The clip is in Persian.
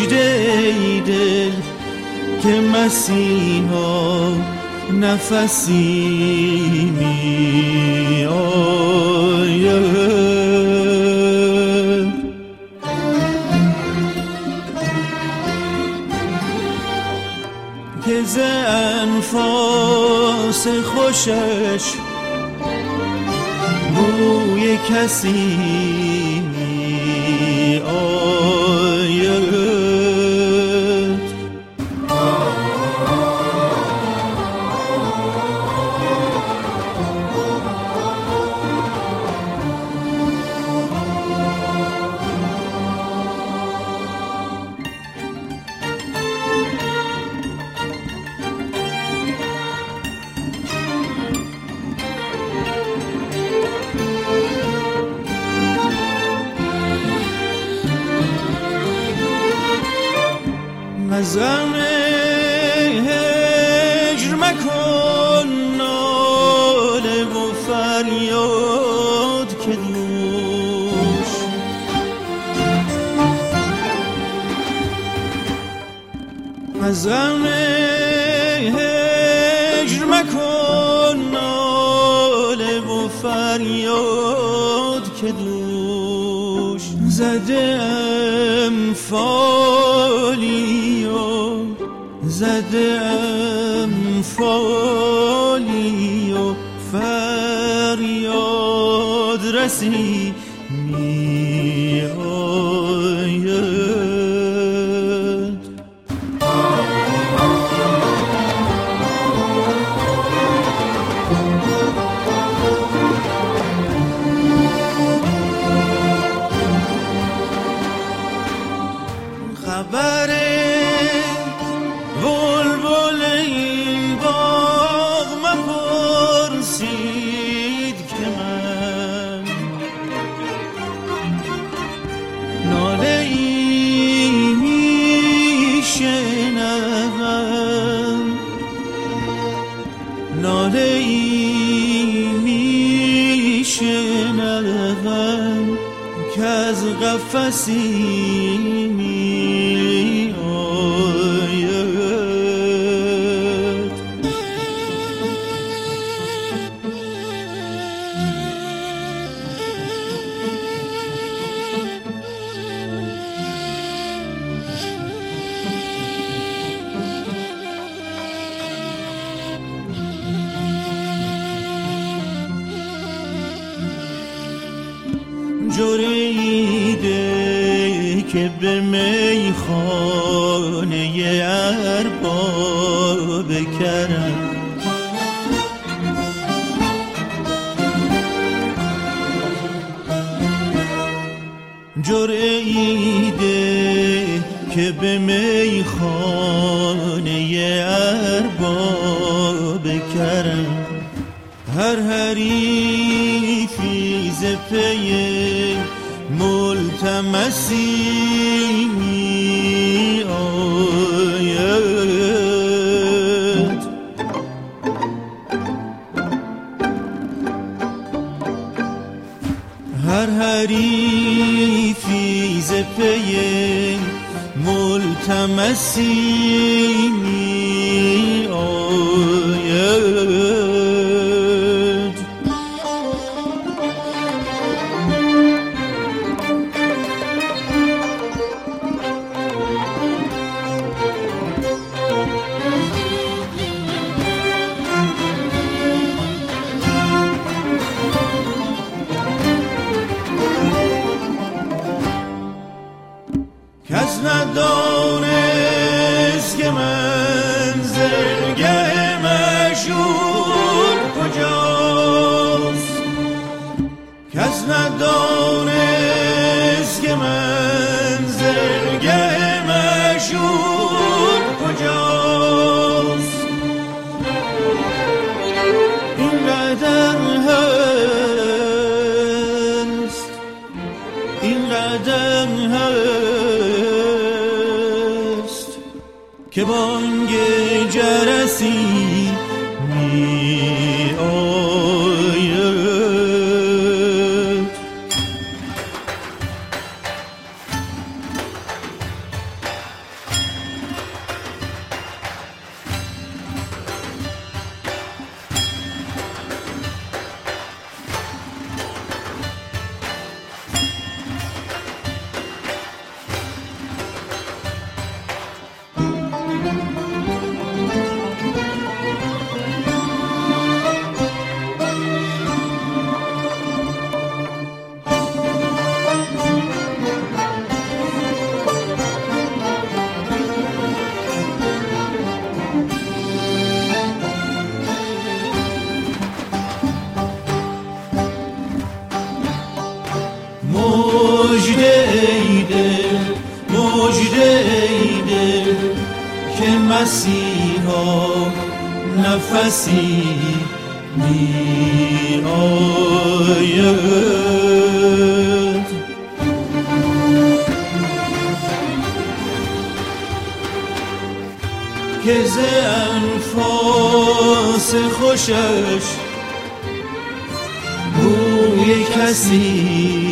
مژده ای دل که مسیحا نفسی می آید. که ز انفاس خوشش بوی کسی می آید. غم هجر مکن ناله و فریاد که دوش از غم هجر مکن ناله و فریاد که دوش زده ام فالی زده ام فالی و فریاد رسی می آید. خبر بلبل این باغ مپرسید که من ناله ای میشنوم، ناله ای میشنوم که از قفسی می آید. جریده که به میخانه ارباب کرم جریده که به میخانه ارباب کرم هر حریفی ز پی ملتمسی می آید. هر حریفی ز پی ملتمسی می آید. کس ندانست که منزلگه معشوق کجاست، کس ندانست که منزلگه معشوق کجاست. اینقدر هست، اینقدر هست که بانگ جرسی می آید. مژده ایده که مسیحا نفسی می آید که ز انفاس خوشش بوی کسی